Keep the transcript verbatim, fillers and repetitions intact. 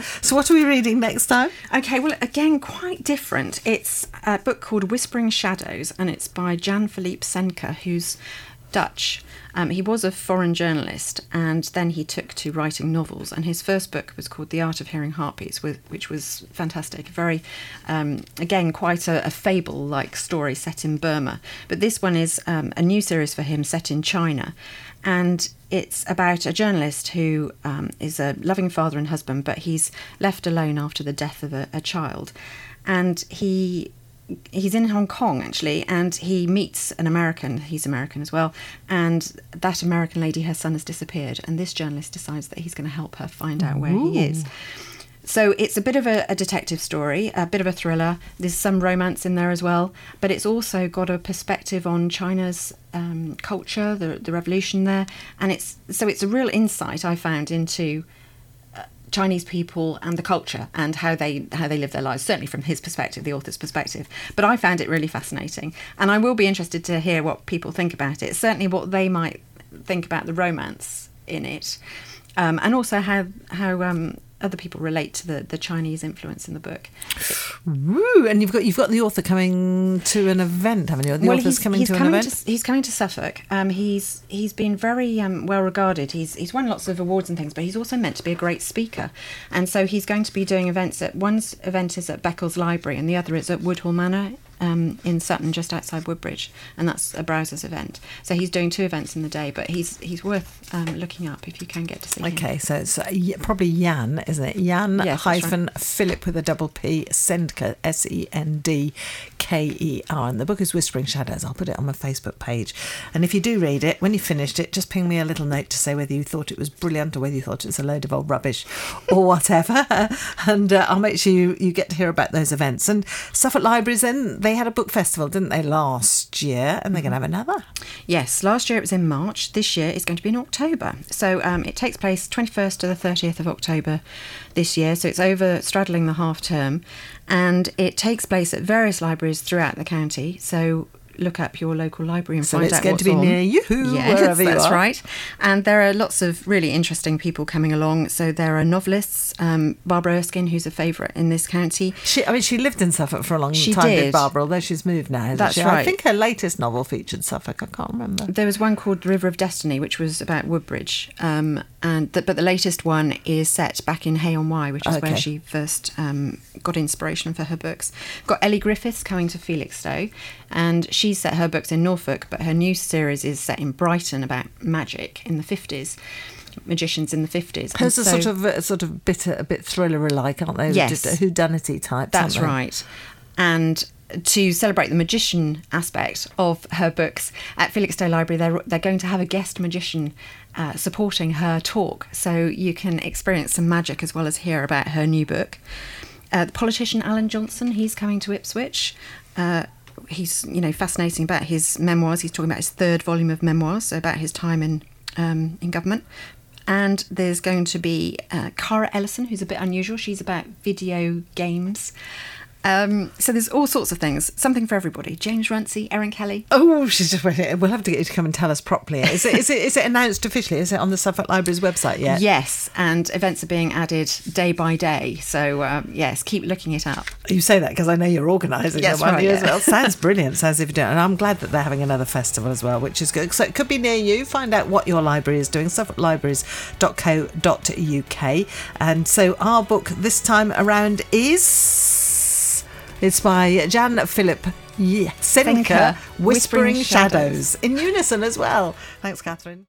So what are we reading next time? Okay, well, again, quite different. It's a book called Whispering Shadows, and it's by Jan-Philippe Senke, who's Dutch. Um, he was a foreign journalist, and then he took to writing novels. And his first book was called The Art of Hearing Heartbeats, with, which was fantastic. Very, um, again, quite a, a fable-like story set in Burma. But this one is um, a new series for him set in China. And it's about a journalist who um, is a loving father and husband, but he's left alone after the death of a, a child. And he... He's in Hong Kong, actually, and he meets an American. He's American as well. And that American lady, her son has disappeared. And this journalist decides that he's going to help her find out where Ooh. he is. So it's a bit of a, a detective story, a bit of a thriller. There's some romance in there as well. But it's also got a perspective on China's um, culture, the, the revolution there. And it's so it's a real insight, I found, into Chinese people and the culture and how they how they live their lives, certainly from his perspective, the author's perspective. But I found it really fascinating, and I will be interested to hear what people think about it, certainly what they might think about the romance in it, um, and also how how um, other people relate to the, the Chinese influence in the book. Woo! And you've got you've got the author coming to an event, haven't you? The well, author's he's, coming he's to coming an event. To, he's coming to Suffolk. Um, he's he's been very um, well regarded. He's he's won lots of awards and things, but he's also meant to be a great speaker. And so he's going to be doing events at one's event is at Beccles Library, and the other is at Woodhall Manor. Um, in Sutton, just outside Woodbridge, and that's a Browsers event. So he's doing two events in the day, but he's he's worth um, looking up if you can get to see him. Okay, so it's uh, y- probably Jan, isn't it? Jan Yes, hyphen right. Philip with a double P, Sendker, S E N D K E R. And the book is Whispering Shadows. I'll put it on my Facebook page. And if you do read it, when you finished it, just ping me a little note to say whether you thought it was brilliant or whether you thought it was a load of old rubbish or whatever. and uh, I'll make sure you, you get to hear about those events. And Suffolk Libraries, then, they had a book festival, didn't they, last year? And they're going to have another. Yes, last year it was in March. This year it's going to be in October. So um, it takes place twenty-first to the thirtieth of October this year. So it's over straddling the half term. And it takes place at various libraries throughout the county. So look up your local library and so find it's out going what's to be on. near you, yes, wherever you that's are. right. And there are lots of really interesting people coming along. So there are novelists, um, Barbara Erskine, who's a favourite in this county. She, I mean, she lived in Suffolk for a long She time, did. did Barbara, although she's moved now, hasn't That's she? right. I think her latest novel featured Suffolk. I can't remember. There was one called The River of Destiny, which was about Woodbridge. Um, and th- But the latest one is set back in Hay-on-Wye, which is Okay. where she first um, got inspiration for her books. Got Ellie Griffiths coming to Felixstowe, and she set her books in Norfolk, but her new series is set in Brighton about magic in the fifties. Magicians in the fifties. Hers are so, sort of a sort of bit a bit thriller-like, aren't they? Yes. Just whodunity types. That's aren't they? right. And to celebrate the magician aspect of her books at Felixstowe Library, they're they're going to have a guest magician uh, supporting her talk, so you can experience some magic as well as hear about her new book. Uh, the politician Alan Johnson, he's coming to Ipswich. Uh, he's you know fascinating about his memoirs. He's talking about his third volume of memoirs, so about his time in um, in government. And there's going to be uh, Cara Ellison, who's a bit unusual. She's about video games. Um, so there's all sorts of things, something for everybody. James Runcie, Erin Kelly. Oh, she's just waiting. We'll have to get you to come and tell us properly. Is it, is it, is it announced officially? Is it on the Suffolk Library's website yet? Yes, and events are being added day by day. So, um, yes, keep looking it up. You say that because I know you're organising Yes, one right, as yeah. well. Sounds brilliant. Sounds as if you're doing. And I'm glad that they're having another festival as well, which is good. So it could be near you. Find out what your library is doing. suffolk libraries dot co dot uk. And so our book this time around is... It's by Jan-Philippe Senke, Senke, Whispering Whispering Shadows. Shadows. In unison as well. Thanks, Catherine.